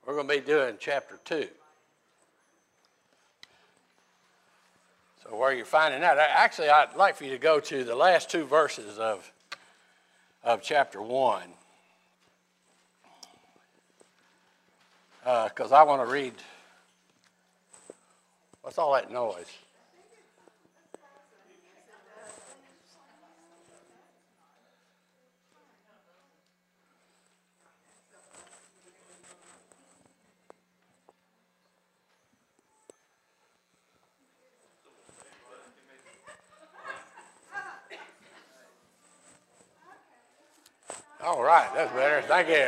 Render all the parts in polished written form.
We're going to be doing chapter 2. So where you're finding that, actually I'd like for you to go to the last two verses of chapter 1. Because I want to read, what's all that noise? All right, that's better. Thank you.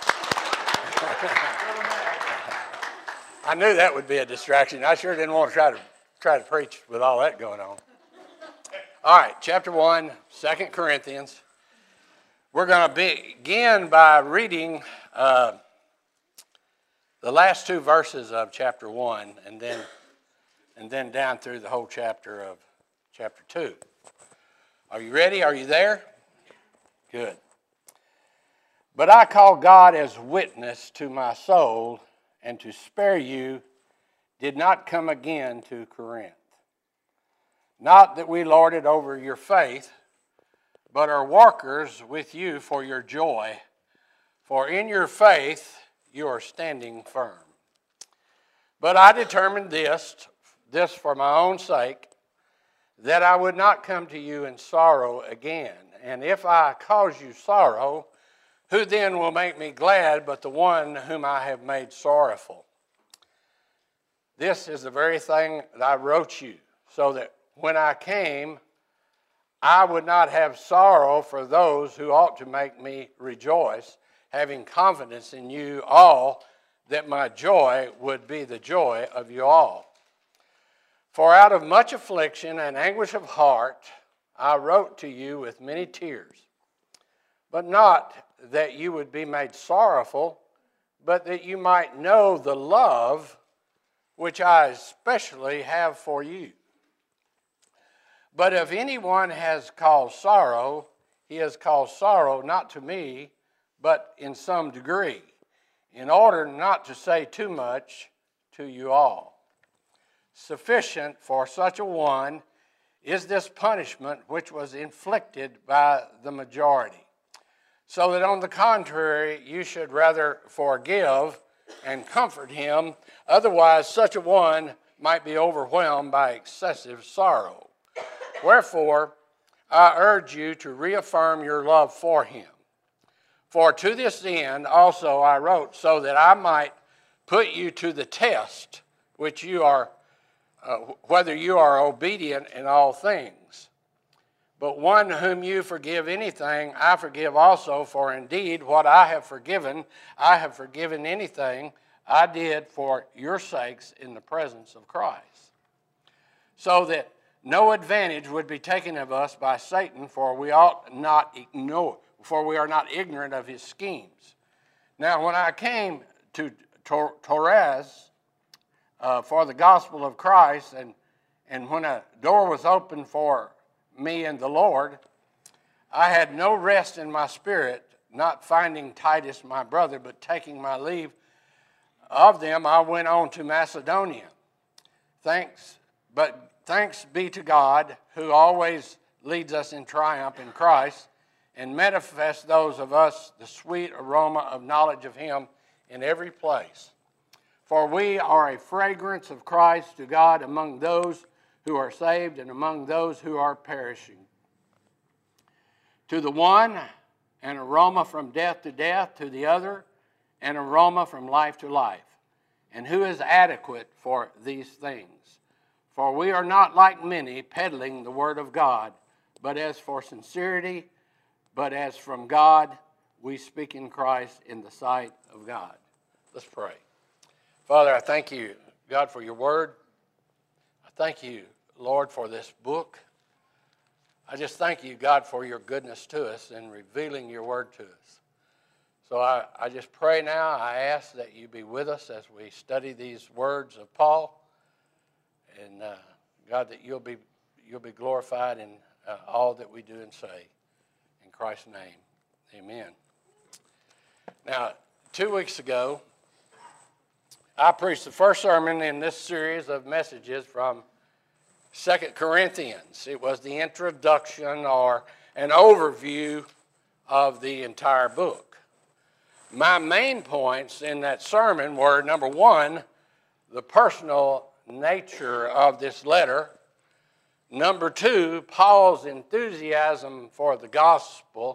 I knew that would be a distraction. I sure didn't want to try to preach with all that going on. All right, chapter 1, 2 Corinthians. We're going to begin by reading the last two verses of chapter 1 and then down through the whole chapter of chapter 2. Are you ready? Are you there? Good. But I call God as witness to my soul, and to spare you did not come again to Corinth. Not that we lord it over your faith, but are workers with you for your joy, for in your faith you are standing firm. But I determined this for my own sake, that I would not come to you in sorrow again. And if I cause you sorrow, who then will make me glad but the one whom I have made sorrowful? This is the very thing that I wrote you, so that when I came, I would not have sorrow for those who ought to make me rejoice, having confidence in you all, that my joy would be the joy of you all. For out of much affliction and anguish of heart, I wrote to you with many tears, but not that you would be made sorrowful, but that you might know the love which I especially have for you. But if anyone has caused sorrow, he has caused sorrow not to me, but in some degree, in order not to say too much to you all. Sufficient for such a one is this punishment which was inflicted by the majority. So that on the contrary, you should rather forgive and comfort him. Otherwise, such a one might be overwhelmed by excessive sorrow. Wherefore, I urge you to reaffirm your love for him. For to this end also I wrote, so that I might put you to the test, which you are, whether you are obedient in all things. But one whom you forgive anything, I forgive also, for indeed what I have forgiven anything I did for your sakes in the presence of Christ. So that no advantage would be taken of us by Satan, for we are not ignorant of his schemes. Now when I came to Troas for the gospel of Christ, and when a door was opened for me and the Lord, I had no rest in my spirit, not finding Titus my brother, but taking my leave of them, I went on to Macedonia. Thanks be to God, who always leads us in triumph in Christ, and manifests those of us the sweet aroma of knowledge of him in every place. For we are a fragrance of Christ to God among those who are saved and among those who are perishing. To the one, an aroma from death to death; to the other, an aroma from life to life. And who is adequate for these things? For we are not like many peddling the word of God, but as for sincerity, but as from God, we speak in Christ in the sight of God. Let's pray. Father, I thank you, God, for your word. Thank you, Lord, for this book. I just thank you, God, for your goodness to us and revealing your word to us. So I just pray now, I ask that you be with us as we study these words of Paul. And God, that you'll be glorified in all that we do and say. In Christ's name, amen. Now, 2 weeks ago, I preached the first sermon in this series of messages from 2 Corinthians. It was the introduction or an overview of the entire book. My main points in that sermon were, number one, the personal nature of this letter. Number two, Paul's enthusiasm for the gospel.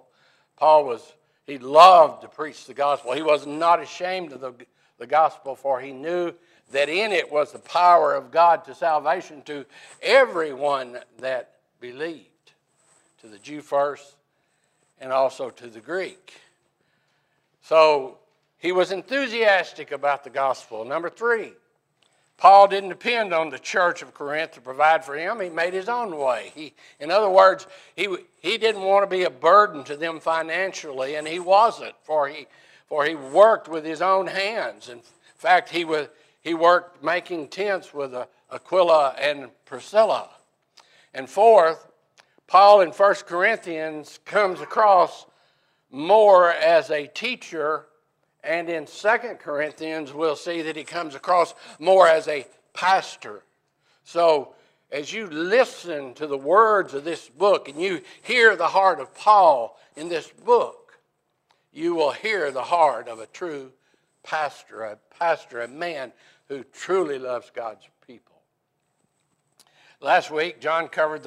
He loved to preach the gospel. He was not ashamed of the gospel, for he knew that in it was the power of God to salvation to everyone that believed, to the Jew first and also to the Greek. So he was enthusiastic about the gospel. Number three, Paul didn't depend on the church of Corinth to provide for him. He made his own way. In other words, he didn't want to be a burden to them financially, and he wasn't, for he worked with his own hands. In fact, he worked making tents with Aquila and Priscilla. And fourth, Paul in 1 Corinthians comes across more as a teacher, and in 2 Corinthians we'll see that he comes across more as a pastor. So as you listen to the words of this book and you hear the heart of Paul in this book, you will hear the heart of a true pastor, a man who truly loves God's people. Last week, John covered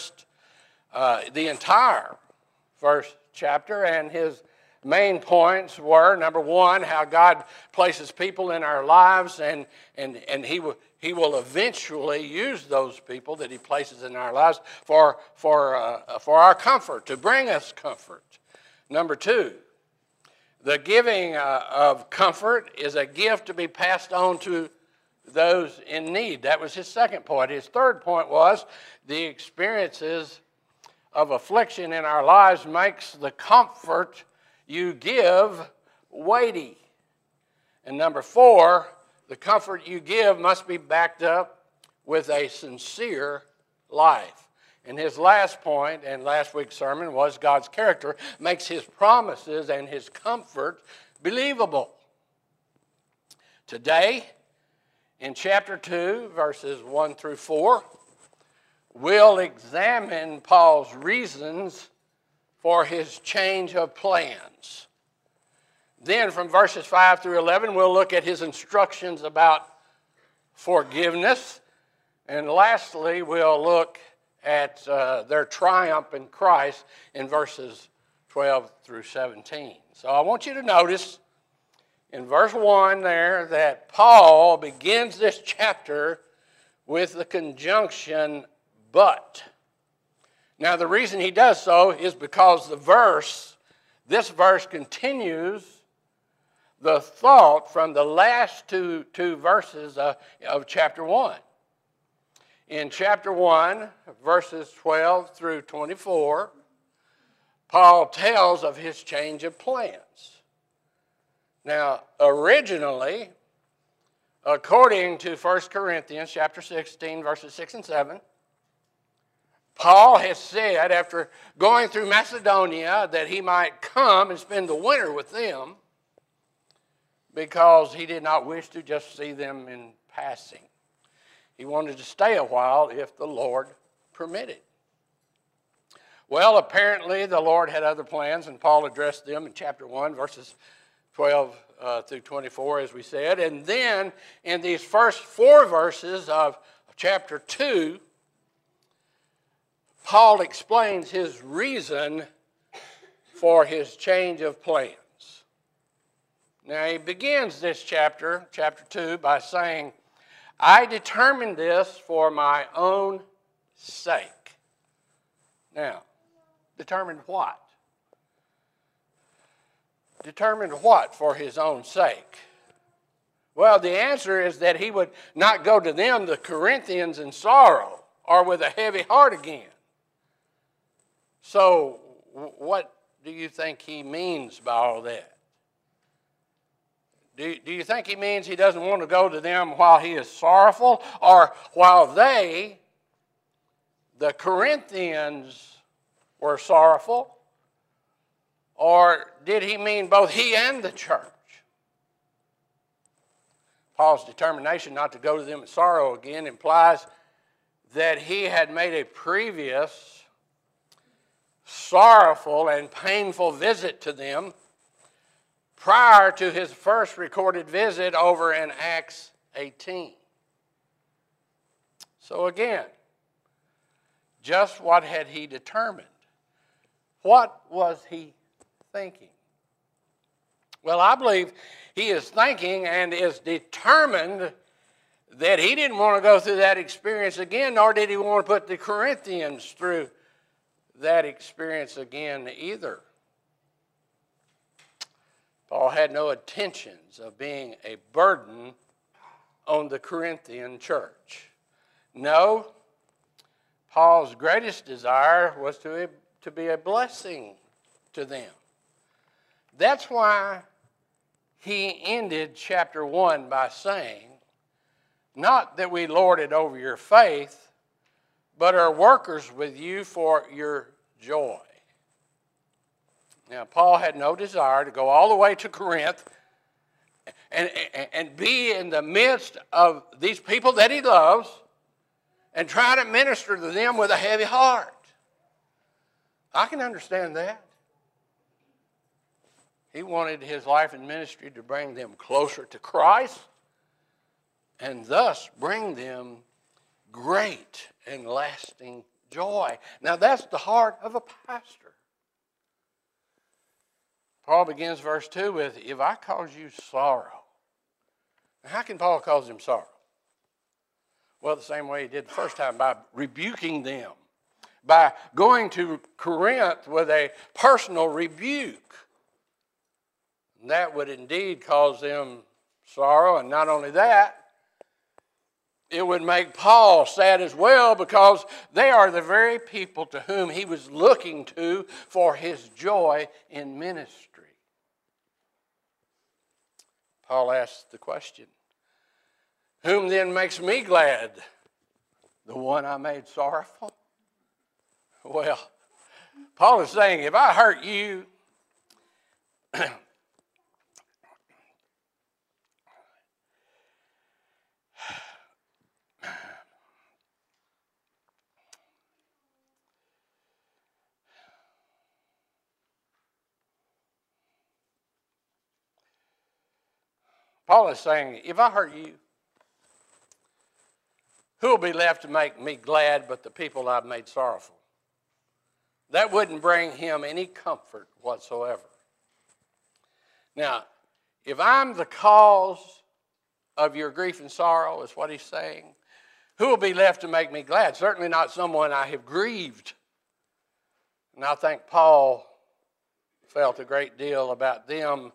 the entire first chapter, and his main points were, number one, how God places people in our lives, and he will eventually use those people that he places in our lives for our comfort, to bring us comfort. Number two, the giving of comfort is a gift to be passed on to those in need. That was his second point. His third point was the experiences of affliction in our lives makes the comfort you give weighty. And number four, the comfort you give must be backed up with a sincere life. And his last point in last week's sermon was God's character makes his promises and his comfort believable. Today, in chapter 2, verses 1 through 4, we'll examine Paul's reasons for his change of plans. Then from verses 5 through 11, we'll look at his instructions about forgiveness. And lastly, we'll look at their triumph in Christ in verses 12 through 17. So I want you to notice in verse 1 there that Paul begins this chapter with the conjunction but. Now the reason he does so is because this verse continues the thought from the last two verses of chapter 1. In chapter 1, verses 12 through 24, Paul tells of his change of plans. Now, originally, according to 1 Corinthians chapter 16, verses 6 and 7, Paul has said, after going through Macedonia, that he might come and spend the winter with them because he did not wish to just see them in passing. He wanted to stay a while if the Lord permitted. Well, apparently the Lord had other plans, and Paul addressed them in chapter 1, verses 12 through 24, as we said. And then in these first 4 verses of chapter 2, Paul explains his reason for his change of plans. Now, he begins this chapter 2, by saying, I determined this for my own sake. Now, determined what? Determined what for his own sake? Well, the answer is that he would not go to them, the Corinthians, in sorrow or with a heavy heart again. So, what do you think he means by all that? Do you think he means he doesn't want to go to them while he is sorrowful, or while the Corinthians, were sorrowful? Or did he mean both he and the church? Paul's determination not to go to them in sorrow again implies that he had made a previous sorrowful and painful visit to them prior to his first recorded visit over in Acts 18. So again, just what had he determined? What was he thinking? Well, I believe he is thinking and is determined that he didn't want to go through that experience again, nor did he want to put the Corinthians through that experience again either. Paul had no intentions of being a burden on the Corinthian church. No, Paul's greatest desire was to be a blessing to them. That's why he ended chapter 1 by saying, not that we lord it over your faith, but are workers with you for your joy. Now, Paul had no desire to go all the way to Corinth and be in the midst of these people that he loves and try to minister to them with a heavy heart. I can understand that. He wanted his life and ministry to bring them closer to Christ and thus bring them great and lasting joy. Now that's the heart of a pastor. Paul begins verse 2 with, if I cause you sorrow. Now how can Paul cause them sorrow? Well, the same way he did the first time, by rebuking them, by going to Corinth with a personal rebuke. And that would indeed cause them sorrow, and not only that, it would make Paul sad as well, because they are the very people to whom he was looking to for his joy in ministry. Paul asks the question, whom then makes me glad? The one I made sorrowful? Well, Paul is saying, if I hurt you, Paul is saying, if I hurt you, who will be left to make me glad but the people I've made sorrowful? That wouldn't bring him any comfort whatsoever. Now, if I'm the cause of your grief and sorrow, is what he's saying, who will be left to make me glad? Certainly not someone I have grieved. And I think Paul felt a great deal about them,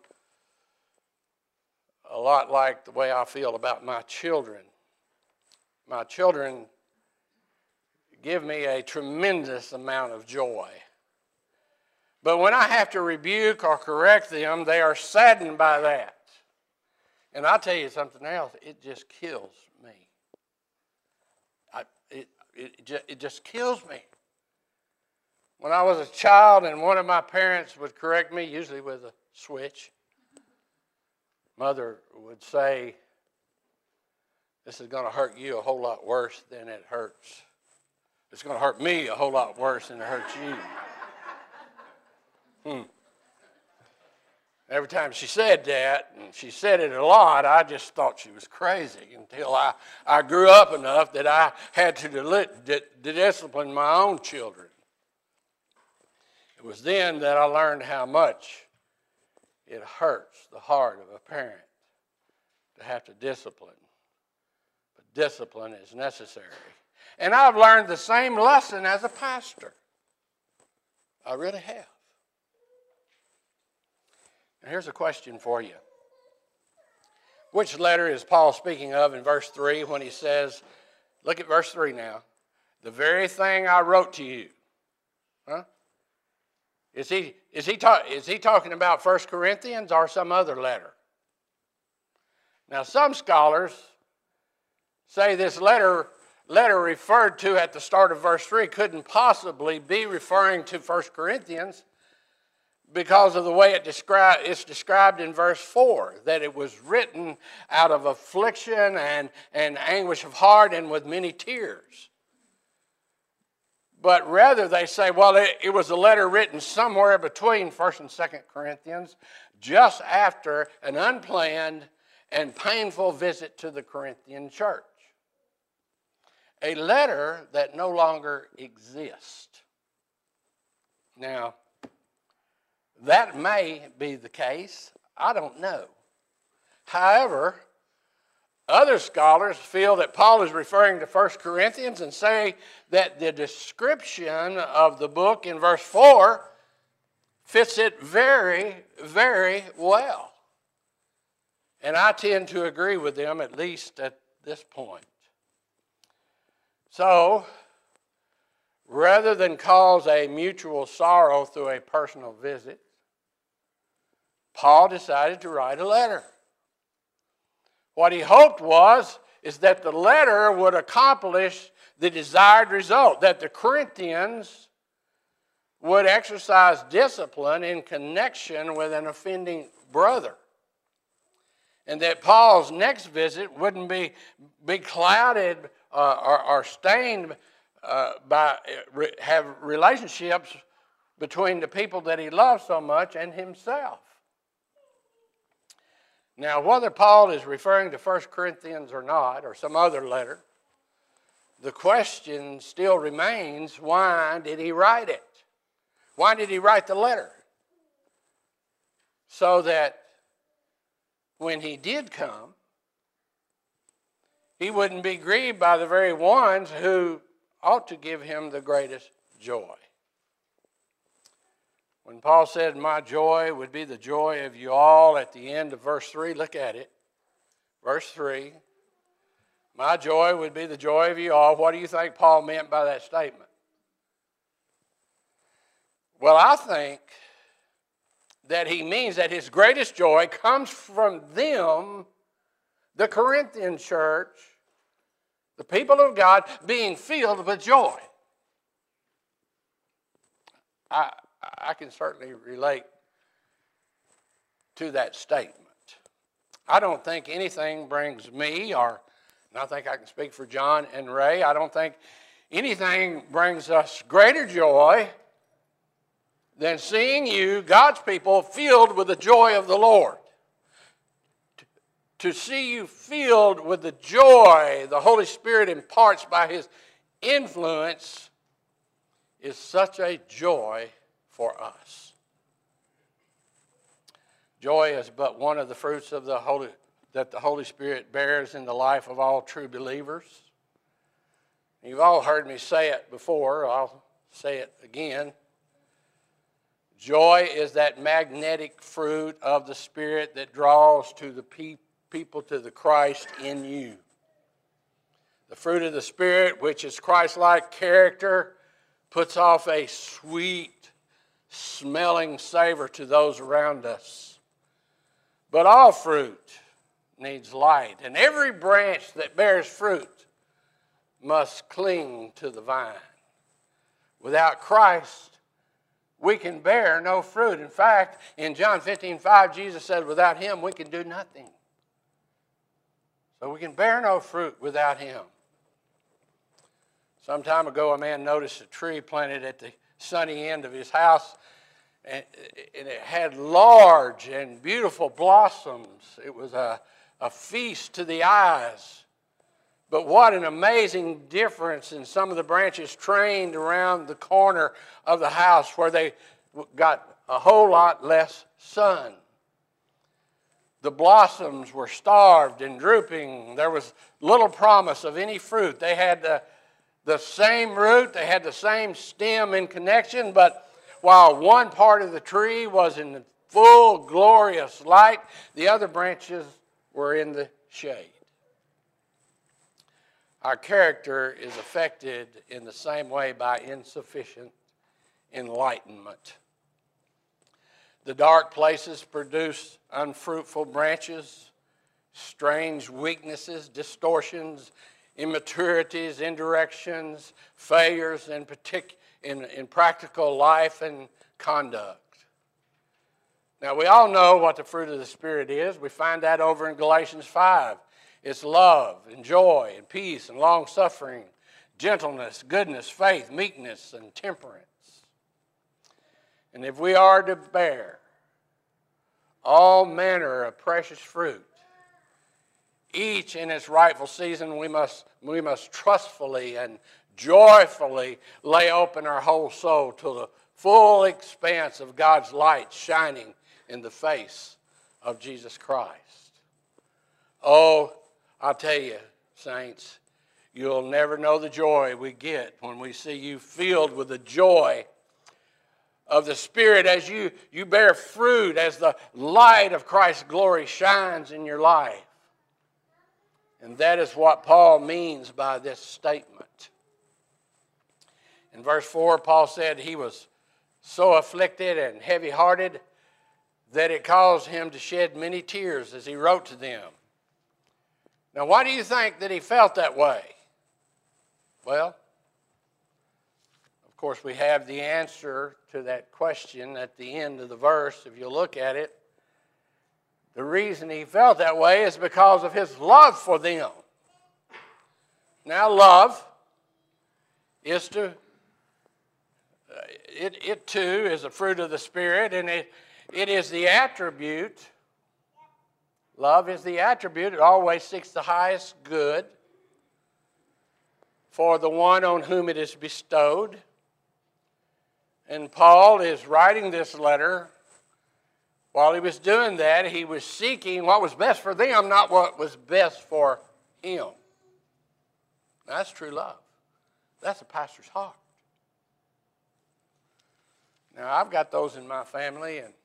a lot like the way I feel about my children. My children give me a tremendous amount of joy. But when I have to rebuke or correct them, they are saddened by that. And I'll tell you something else, it just kills me. It just kills me. When I was a child and one of my parents would correct me, usually with a switch, Mother would say, this is going to hurt you a whole lot worse than it hurts. It's going to hurt me a whole lot worse than it hurts you. Every time she said that, and she said it a lot, I just thought she was crazy until I grew up enough that I had to discipline my own children. It was then that I learned how much it hurts the heart of a parent to have to discipline. But discipline is necessary. And I've learned the same lesson as a pastor. I really have. And here's a question for you. Which letter is Paul speaking of in verse 3 when he says, look at verse 3 now, the very thing I wrote to you? Huh? Is he talking about 1 Corinthians or some other letter? Now, some scholars say this letter referred to at the start of verse 3 couldn't possibly be referring to 1 Corinthians because of the way it's described in verse 4, that it was written out of affliction and anguish of heart and with many tears. But rather they say, well, it was a letter written somewhere between 1st and 2nd Corinthians, just after an unplanned and painful visit to the Corinthian church. A letter that no longer exists. Now, that may be the case. I don't know. However, other scholars feel that Paul is referring to 1 Corinthians and say that the description of the book in verse 4 fits it very, very well. And I tend to agree with them, at least at this point. So, rather than cause a mutual sorrow through a personal visit, Paul decided to write a letter. What he hoped is that the letter would accomplish the desired result, that the Corinthians would exercise discipline in connection with an offending brother, and that Paul's next visit wouldn't be clouded or stained have relationships between the people that he loves so much and himself. Now, whether Paul is referring to 1 Corinthians or not, or some other letter, the question still remains, why did he write it? Why did he write the letter? So that when he did come, he wouldn't be grieved by the very ones who ought to give him the greatest joy. When Paul said, my joy would be the joy of you all at the end of verse 3, look at it. Verse 3, my joy would be the joy of you all. What do you think Paul meant by that statement? Well, I think that he means that his greatest joy comes from them, the Corinthian church, the people of God, being filled with joy. I can certainly relate to that statement. I don't think anything brings me, and I think I can speak for John and Ray, I don't think anything brings us greater joy than seeing you, God's people, filled with the joy of the Lord. To see you filled with the joy the Holy Spirit imparts by His influence is such a joy for us. Joy is but one of the fruits of that the Holy Spirit bears in the life of all true believers. You've all heard me say it before. I'll say it again. Joy is that magnetic fruit of the Spirit that draws to the people to the Christ in you. The fruit of the Spirit, which is Christ-like character, puts off a sweet smelling savor to those around us. But all fruit needs light, and every branch that bears fruit must cling to the vine. Without Christ, we can bear no fruit. In fact, in John 15:5, Jesus said, without Him, we can do nothing. So we can bear no fruit without Him. Some time ago, a man noticed a tree planted at the sunny end of his house, and it had large and beautiful blossoms. It was a feast to the eyes. But what an amazing difference in some of the branches trained around the corner of the house where they got a whole lot less sun. The blossoms were starved and drooping. There was little promise of any fruit. They had the same root, they had the same stem in connection, but while one part of the tree was in the full glorious light, the other branches were in the shade. Our character is affected in the same way by insufficient enlightenment. The dark places produce unfruitful branches, strange weaknesses, distortions, immaturities, indirections, failures in practical life and conduct. Now, we all know what the fruit of the Spirit is. We find that over in Galatians 5. It's love and joy and peace and long-suffering, gentleness, goodness, faith, meekness, and temperance. And if we are to bear all manner of precious fruit, each in its rightful season, we must trustfully and joyfully lay open our whole soul to the full expanse of God's light shining in the face of Jesus Christ. Oh, I'll tell you, saints, you'll never know the joy we get when we see you filled with the joy of the Spirit as you bear fruit, as the light of Christ's glory shines in your life. And that is what Paul means by this statement. In verse 4, Paul said he was so afflicted and heavy-hearted that it caused him to shed many tears as he wrote to them. Now, why do you think that he felt that way? Well, of course, we have the answer to that question at the end of the verse. If you look at it, the reason he felt that way is because of his love for them. Now, love is it too is a fruit of the Spirit, and it is the attribute. Love is the attribute. It always seeks the highest good for the one on whom it is bestowed. And Paul is writing this letter. While he was doing that, he was seeking what was best for them, not what was best for him. That's true love. That's a pastor's heart. Now, I've got those in my family, and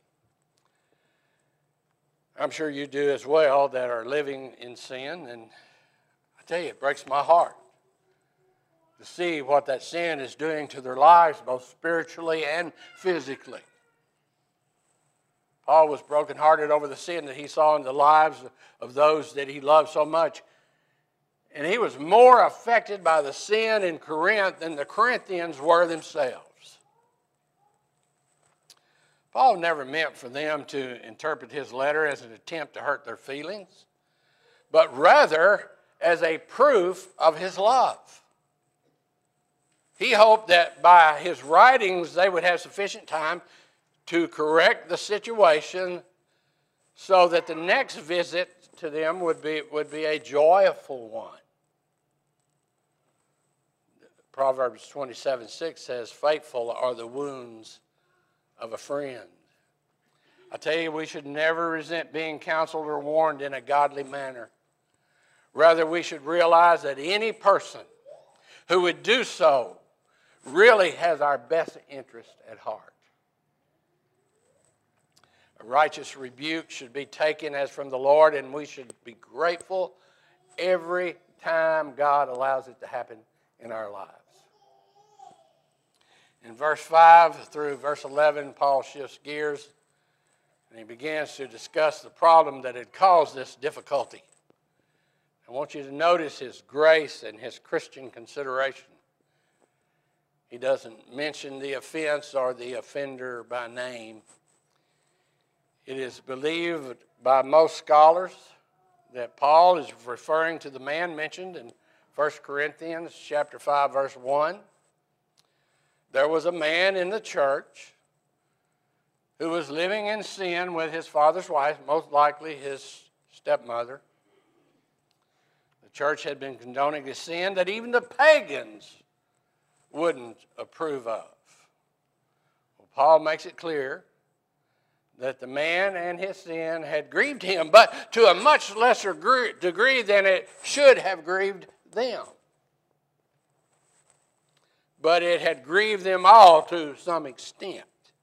I'm sure you do as well, that are living in sin. And I tell you, it breaks my heart to see what that sin is doing to their lives, both spiritually and physically. Paul was brokenhearted over the sin that he saw in the lives of those that he loved so much. And he was more affected by the sin in Corinth than the Corinthians were themselves. Paul never meant for them to interpret his letter as an attempt to hurt their feelings, but rather as a proof of his love. He hoped that by his writings they would have sufficient time to correct the situation so that the next visit to them would be a joyful one. Proverbs 27:6 says, "Faithful are the wounds of a friend." I tell you, we should never resent being counseled or warned in a godly manner. Rather, we should realize that any person who would do so really has our best interest at heart. A righteous rebuke should be taken as from the Lord, and we should be grateful every time God allows it to happen in our lives. In verse 5 through verse 11, Paul shifts gears, and he begins to discuss the problem that had caused this difficulty. I want you to notice his grace and his Christian consideration. He doesn't mention the offense or the offender by name. It is believed by most scholars that Paul is referring to the man mentioned in 1 Corinthians chapter 5, verse 1. There was a man in the church who was living in sin with his father's wife, most likely his stepmother. The church had been condoning a sin that even the pagans wouldn't approve of. Well, Paul makes it clear that the man and his sin had grieved him, but to a much lesser degree than it should have grieved them. But it had grieved them all to some extent.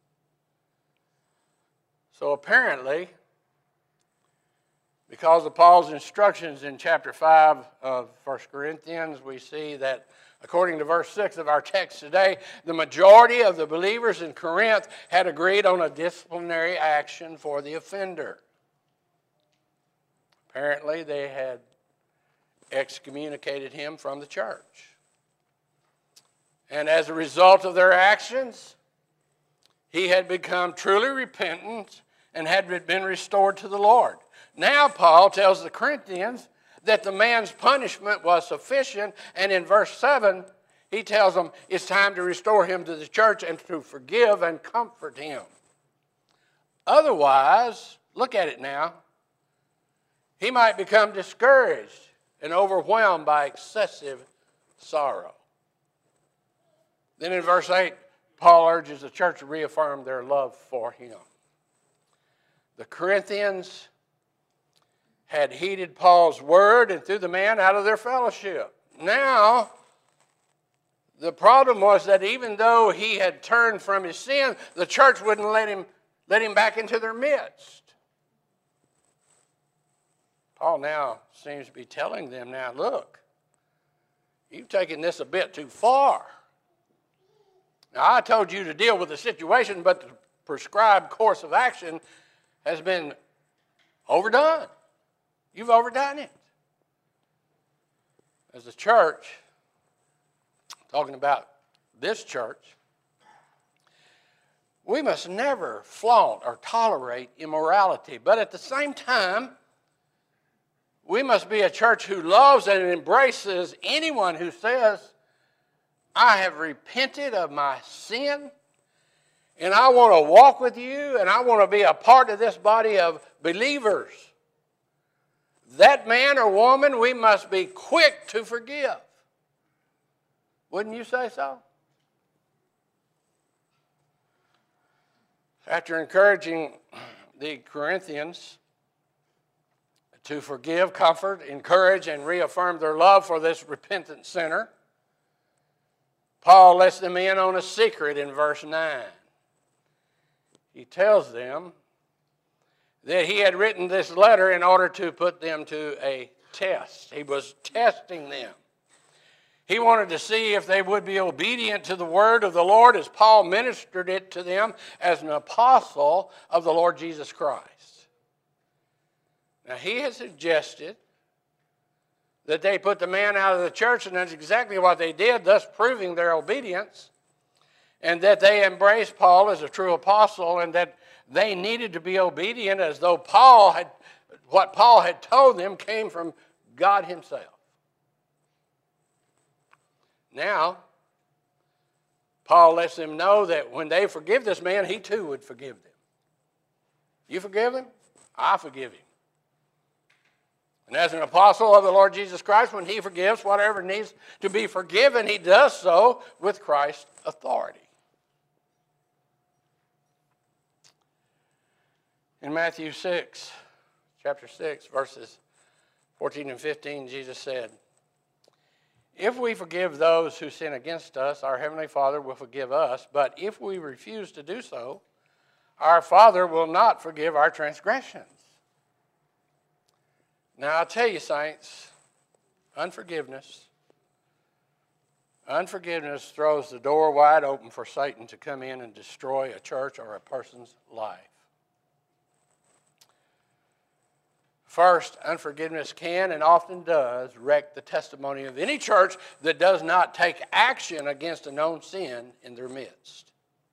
So apparently, because of Paul's instructions in chapter 5 of 1 Corinthians, we see that according to verse 6 of our text today, the majority of the believers in Corinth had agreed on a disciplinary action for the offender. Apparently, they had excommunicated him from the church. And as a result of their actions, he had become truly repentant and had been restored to the Lord. Now Paul tells the Corinthians that the man's punishment was sufficient, and in verse 7, he tells them it's time to restore him to the church and to forgive and comfort him. Otherwise, look at it now, he might become discouraged and overwhelmed by excessive sorrow. Then in verse 8, Paul urges the church to reaffirm their love for him. The Corinthians had heeded Paul's word and threw the man out of their fellowship. Now, the problem was that even though he had turned from his sin, the church wouldn't let him back into their midst. Paul now seems to be telling them, now look, you've taken this a bit too far. Now, I told you to deal with the situation, but the prescribed course of action has been overdone. You've overdone it. As a church, talking about this church, we must never flaunt or tolerate immorality. But at the same time, we must be a church who loves and embraces anyone who says, I have repented of my sin, and I want to walk with you, and I want to be a part of this body of believers. That man or woman, we must be quick to forgive. Wouldn't you say so? After encouraging the Corinthians to forgive, comfort, encourage, and reaffirm their love for this repentant sinner, Paul lets them in on a secret in verse 9. He tells them that he had written this letter in order to put them to a test. He was testing them. He wanted to see if they would be obedient to the word of the Lord as Paul ministered it to them as an apostle of the Lord Jesus Christ. Now, he has suggested that they put the man out of the church, and that's exactly what they did, thus proving their obedience, and that they embraced Paul as a true apostle, and that they needed to be obedient as though what Paul had told them came from God himself. Now, Paul lets them know that when they forgive this man, he too would forgive them. You forgive him? I forgive him. And as an apostle of the Lord Jesus Christ, when he forgives whatever needs to be forgiven, he does so with Christ's authority. In Matthew 6, chapter 6, verses 14 and 15, Jesus said, if we forgive those who sin against us, our Heavenly Father will forgive us. But if we refuse to do so, our Father will not forgive our transgressions. Now, I'll tell you, saints, unforgiveness throws the door wide open for Satan to come in and destroy a church or a person's life. First, unforgiveness can and often does wreck the testimony of any church that does not take action against a known sin in their midst.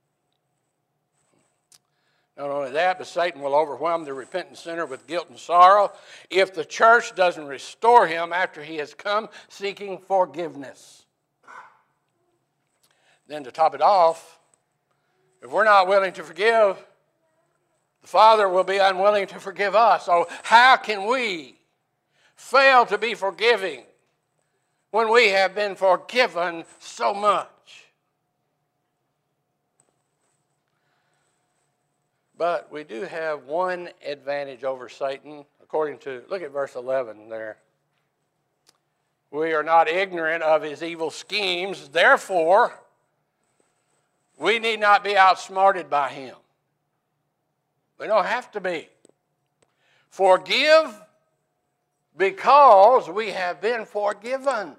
Not only that, but Satan will overwhelm the repentant sinner with guilt and sorrow if the church doesn't restore him after he has come seeking forgiveness. Then to top it off, if we're not willing to forgive, the Father will be unwilling to forgive us. So how can we fail to be forgiving when we have been forgiven so much? But we do have one advantage over Satan, according to, look at verse 11 there. We are not ignorant of his evil schemes, therefore, we need not be outsmarted by him. We don't have to be. Forgive because we have been forgiven.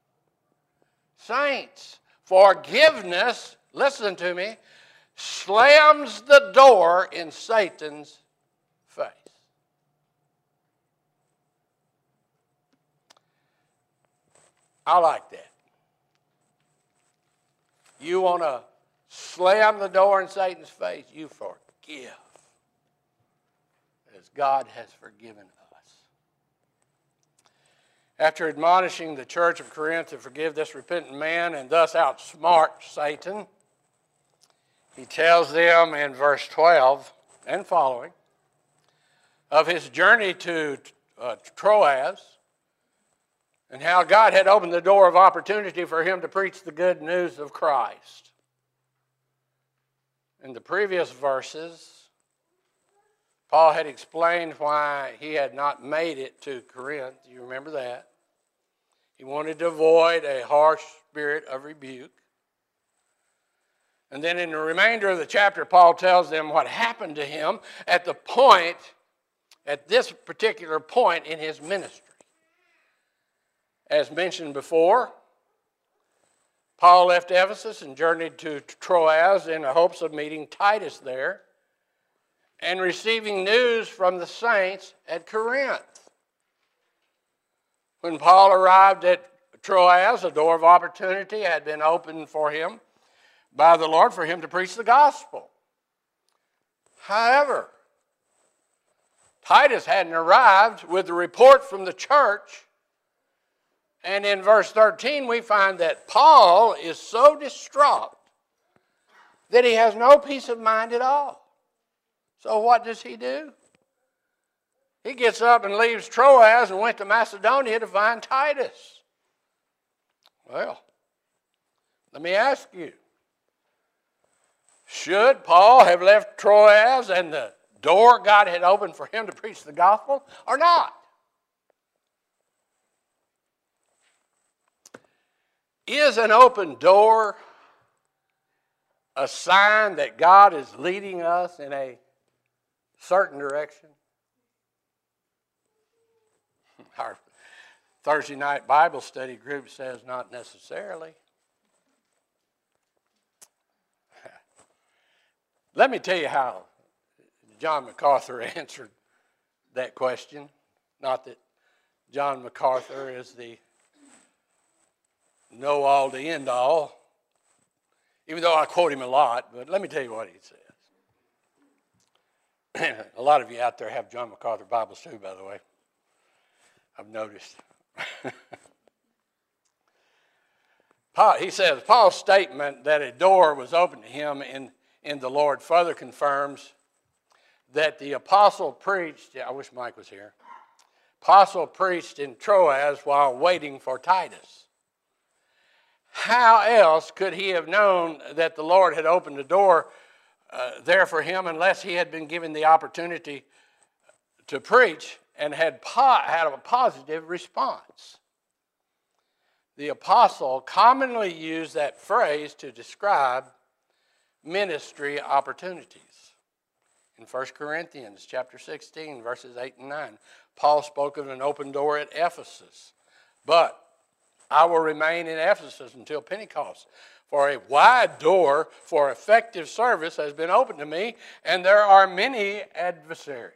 Saints, forgiveness, listen to me, slams the door in Satan's face. I like that. You want to slam the door in Satan's face? You forgive. because God has forgiven us. After admonishing the church of Corinth to forgive this repentant man and thus outsmart Satan, he tells them in verse 12 and following of his journey to Troas and how God had opened the door of opportunity for him to preach the good news of Christ. In the previous verses, Paul had explained why he had not made it to Corinth. You remember that? He wanted to avoid a harsh spirit of rebuke. And then in the remainder of the chapter, Paul tells them what happened to him at this particular point in his ministry. As mentioned before, Paul left Ephesus and journeyed to Troas in the hopes of meeting Titus there and receiving news from the saints at Corinth. When Paul arrived at Troas, a door of opportunity had been opened for him by the Lord for him to preach the gospel. However, Titus hadn't arrived with the report from the church. And in verse 13, we find that Paul is so distraught that he has no peace of mind at all. So what does he do? He gets up and leaves Troas and went to Macedonia to find Titus. Well, let me ask you, should Paul have left Troas and the door God had opened for him to preach the gospel or not? Is an open door a sign that God is leading us in a certain direction? Our Thursday night Bible study group says not necessarily. Let me tell you how John MacArthur answered that question. Not that John MacArthur is the know-all to end-all, even though I quote him a lot, but let me tell you what he says. A lot of you out there have John MacArthur Bibles too, by the way. I've noticed. He says, Paul's statement that a door was open to him in the Lord further confirms that the apostle preached, I wish Mike was here, apostle preached in Troas while waiting for Titus. How else could he have known that the Lord had opened the door there for him unless he had been given the opportunity to preach and had a positive response? The apostle commonly used that phrase to describe ministry opportunities. In 1 Corinthians chapter 16, verses 8 and 9, Paul spoke of an open door at Ephesus. But I will remain in Ephesus until Pentecost, for a wide door for effective service has been opened to me, and there are many adversaries.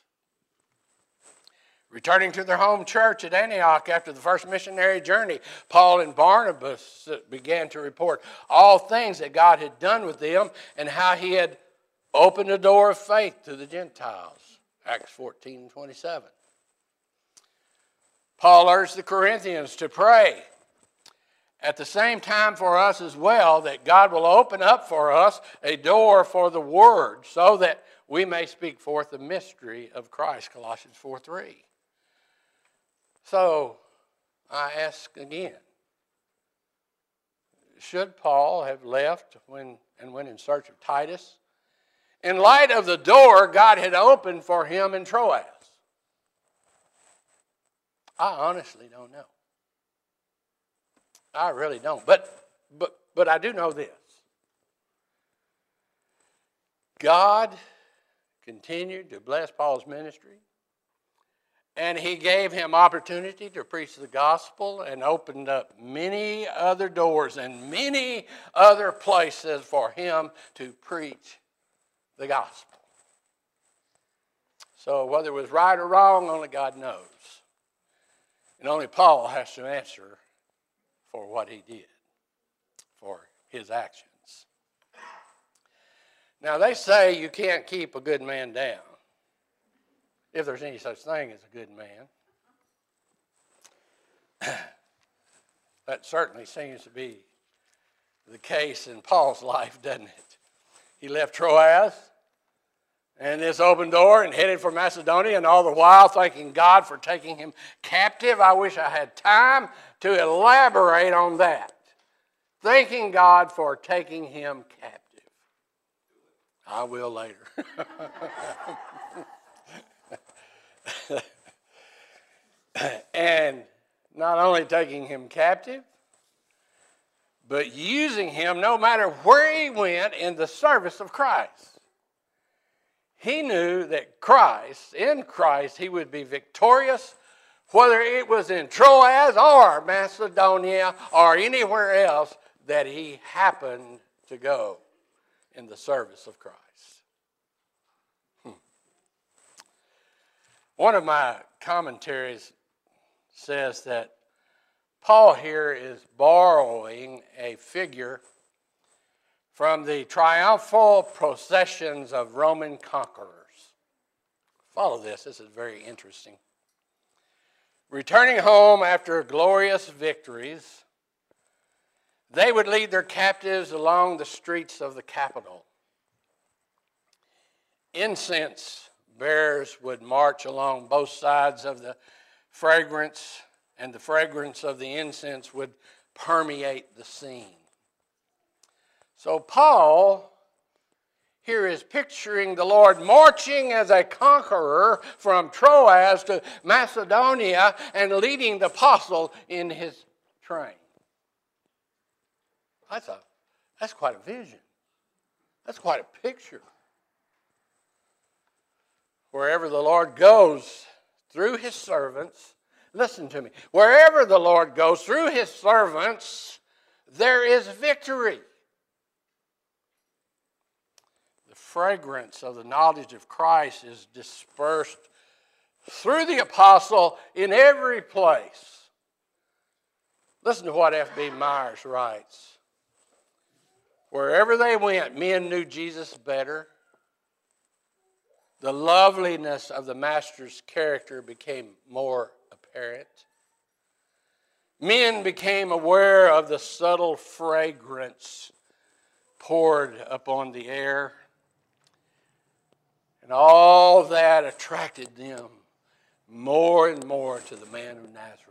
Returning to their home church at Antioch after the first missionary journey, Paul and Barnabas began to report all things that God had done with them and how he had opened a door of faith to the Gentiles. Acts 14:27. Paul urged the Corinthians to pray at the same time for us as well, that God will open up for us a door for the word so that we may speak forth the mystery of Christ, Colossians 4:3. So I ask again, should Paul have left when in search of Titus in light of the door God had opened for him in Troas? I honestly don't know. I really don't. But I do know this. God continued to bless Paul's ministry, and he gave him opportunity to preach the gospel and opened up many other doors and many other places for him to preach the gospel. So whether it was right or wrong, only God knows. And only Paul has to answer for what he did, for his actions. Now they say you can't keep a good man down. if there's any such thing as a good man. That certainly seems to be the case in Paul's life, doesn't it? He left Troas and this open door and headed for Macedonia, and all the while thanking God for taking him captive. I wish I had time to elaborate on that. Thanking God for taking him captive. I will later. And not only taking him captive, but using him no matter where he went in the service of Christ. He knew that in Christ, he would be victorious, whether it was in Troas or Macedonia or anywhere else that he happened to go in the service of Christ. One of my commentaries says that Paul here is borrowing a figure from the triumphal processions of Roman conquerors. Follow this. This is very interesting. Returning home after glorious victories, they would lead their captives along the streets of the capital. Incense bearers would march along both sides of the fragrance, and the fragrance of the incense would permeate the scene. So Paul here is picturing the Lord marching as a conqueror from Troas to Macedonia and leading the apostle in his train. That's quite a vision. That's quite a picture. Wherever the Lord goes through his servants, listen to me, wherever the Lord goes through his servants, there is victory. The fragrance of the knowledge of Christ is dispersed through the apostle in every place. Listen to what F.B. Myers writes. Wherever they went, men knew Jesus better. The loveliness of the Master's character became more apparent. Men became aware of the subtle fragrance poured upon the air. And all that attracted them more and more to the man of Nazareth.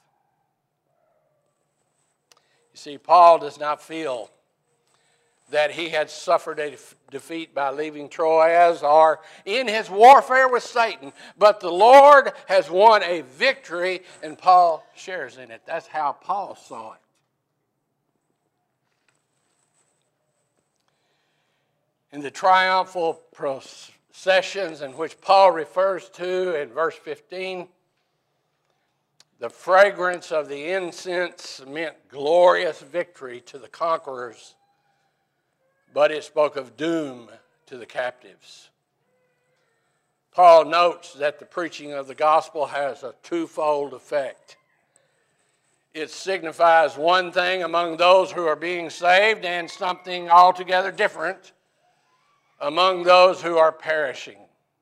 You see, Paul does not feel that he had suffered a defeat by leaving Troas or in his warfare with Satan, but the Lord has won a victory, and Paul shares in it. That's how Paul saw it. In the triumphal processions in which Paul refers to in verse 15, the fragrance of the incense meant glorious victory to the conquerors, but it spoke of doom to the captives. Paul notes that the preaching of the gospel has a twofold effect. It signifies one thing among those who are being saved and something altogether different among those who are perishing.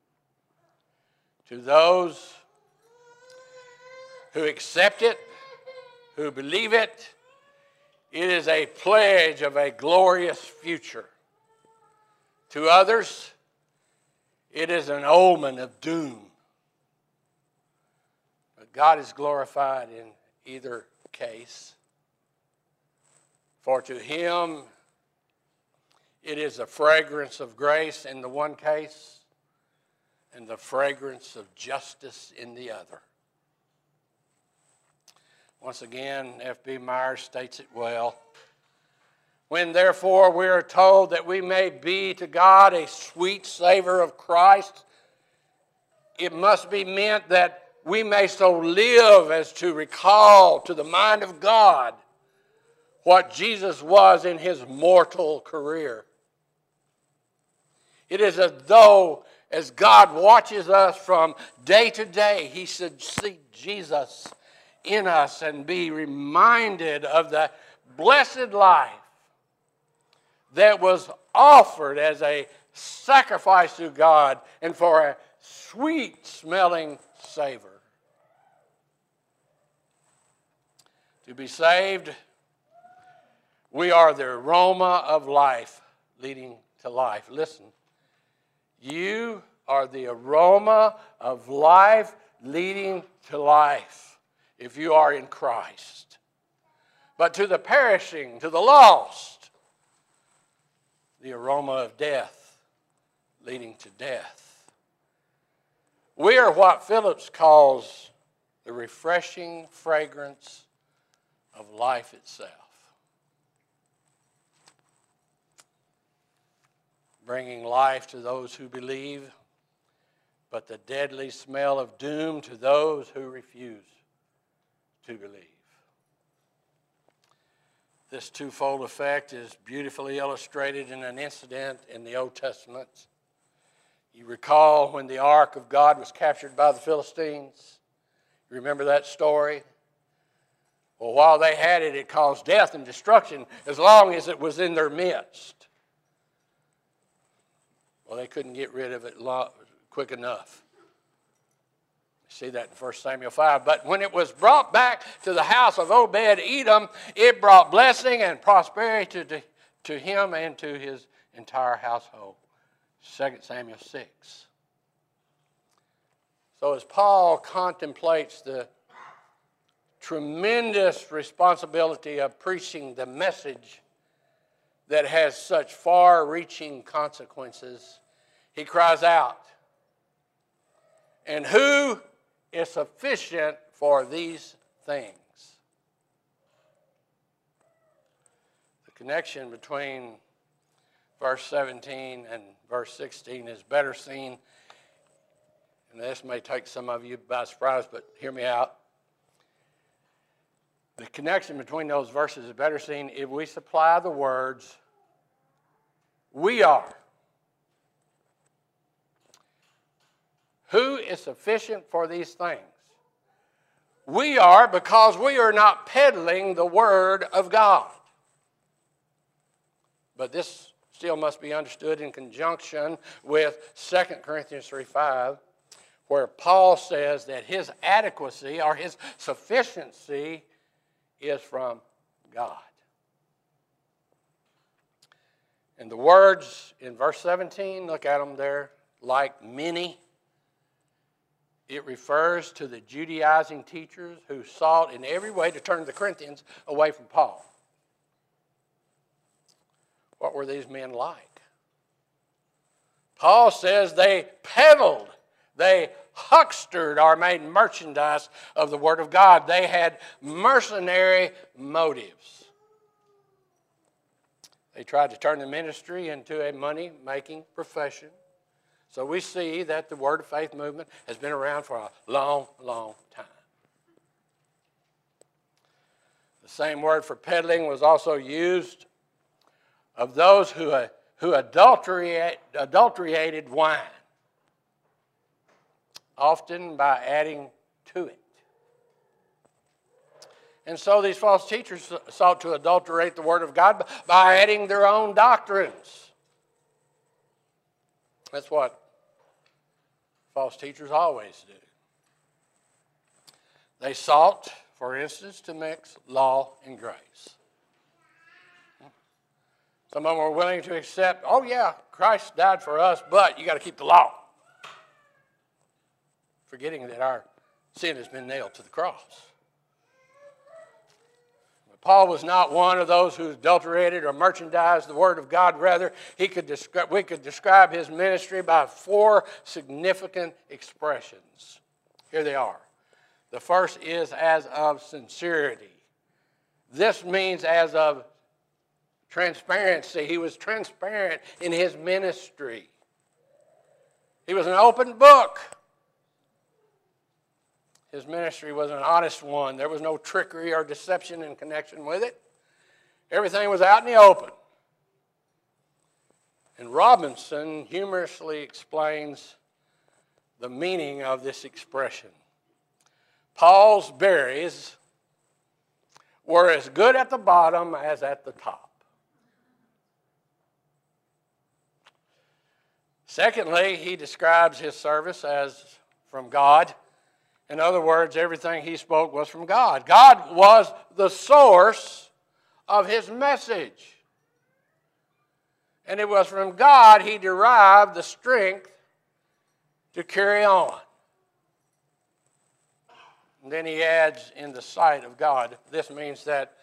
To those who accept it, who believe it, it is a pledge of a glorious future. To others, it is an omen of doom. But God is glorified in either case. For to him, it is a fragrance of grace in the one case and the fragrance of justice in the other. Once again, F.B. Myers states it well. When therefore we are told that we may be to God a sweet savor of Christ, it must be meant that we may so live as to recall to the mind of God what Jesus was in his mortal career. It is as though, as God watches us from day to day, he should see Jesus in us and be reminded of the blessed life that was offered as a sacrifice to God and for a sweet-smelling savor. To be saved, we are the aroma of life leading to life. Listen, you are the aroma of life leading to life if you are in Christ. But to the perishing, to the lost, the aroma of death leading to death. We are what Phillips calls the refreshing fragrance of life itself. Bringing life to those who believe, but the deadly smell of doom to those who refuse to believe. This twofold effect is beautifully illustrated in an incident in the Old Testament. You recall when the ark of God was captured by the Philistines? You remember that story? Well, while they had it, it caused death and destruction as long as it was in their midst. Well, they couldn't get rid of it quick enough. You see that in 1 Samuel 5. But when it was brought back to the house of Obed-Edom, it brought blessing and prosperity to him and to his entire household. 2 Samuel 6. So as Paul contemplates the tremendous responsibility of preaching the message that has such far-reaching consequences, he cries out, "And who is sufficient for these things?" The connection between verse 17 and verse 16 is better seen, and this may take some of you by surprise, but hear me out. The connection between those verses is better seen if we supply the words, "We are." Who is sufficient for these things? We are, because we are not peddling the Word of God. But this still must be understood in conjunction with 2 Corinthians 3:5, where Paul says that his adequacy or his sufficiency is from God. And the words in verse 17, look at them there, like many. It refers to the Judaizing teachers who sought in every way to turn the Corinthians away from Paul. What were these men like? Paul says they peddled, they huckstered or made merchandise of the Word of God. They had mercenary motives. They tried to turn the ministry into a money-making profession. So we see that the Word of Faith movement has been around for a long, long time. The same word for peddling was also used of those who adulterated wine, often by adding to it. And so these false teachers sought to adulterate the Word of God by adding their own doctrines. That's what false teachers always do. They sought, for instance, to mix law and grace. Some of them were willing to accept, oh yeah, Christ died for us, but you got to keep the law. Forgetting that our sin has been nailed to the cross. But Paul was not one of those who adulterated or merchandised the Word of God. Rather, we could describe his ministry by 4 significant expressions. Here they are. The first is as of sincerity. This means as of transparency. He was transparent in his ministry. He was an open book. His ministry was an honest one. There was no trickery or deception in connection with it. Everything was out in the open. And Robinson humorously explains the meaning of this expression. Paul's berries were as good at the bottom as at the top. Secondly, he describes his service as from God. In other words, everything he spoke was from God. God was the source of his message. And it was from God he derived the strength to carry on. And then he adds, in the sight of God. This means that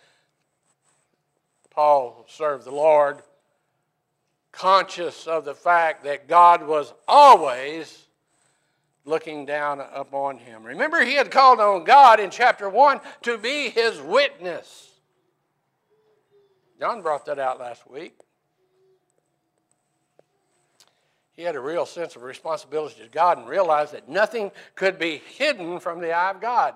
Paul served the Lord, conscious of the fact that God was always looking down upon him. Remember, he had called on God in chapter 1 to be his witness. John brought that out last week. He had a real sense of responsibility to God and realized that nothing could be hidden from the eye of God.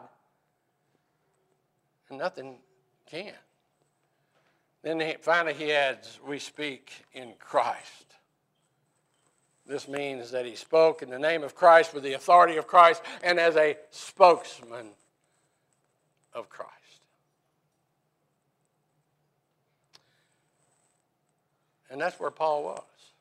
And nothing can. Then finally he adds, we speak in Christ. This means that he spoke in the name of Christ with the authority of Christ and as a spokesman of Christ. And that's where Paul was.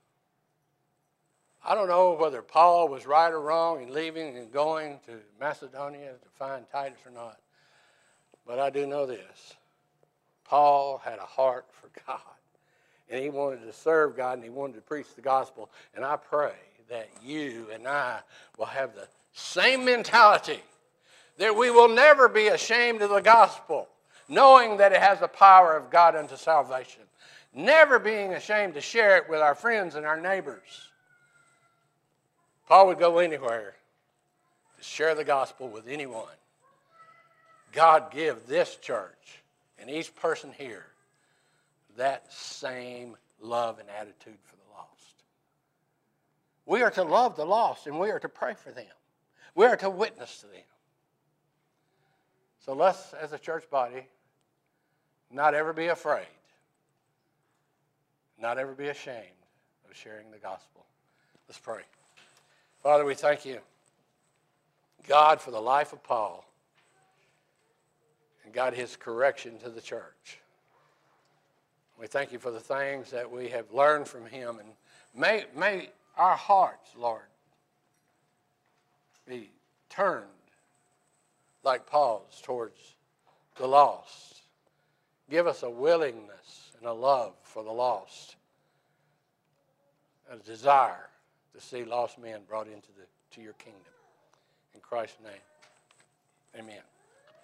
I don't know whether Paul was right or wrong in leaving and going to Macedonia to find Titus or not. But I do know this. Paul had a heart for God. And he wanted to serve God and he wanted to preach the gospel. And I pray that you and I will have the same mentality, that we will never be ashamed of the gospel, knowing that it has the power of God unto salvation. Never being ashamed to share it with our friends and our neighbors. Paul would go anywhere to share the gospel with anyone. God give this church and each person here that same love and attitude for the lost. We are to love the lost and we are to pray for them. We are to witness to them. So let's, as a church body, not ever be afraid, not ever be ashamed of sharing the gospel. Let's pray. Father, we thank you, God, for the life of Paul and God, his correction to the church. We thank you for the things that we have learned from him. And may our hearts, Lord, be turned like Paul's towards the lost. Give us a willingness and a love for the lost, a desire to see lost men brought into to your kingdom. In Christ's name, amen.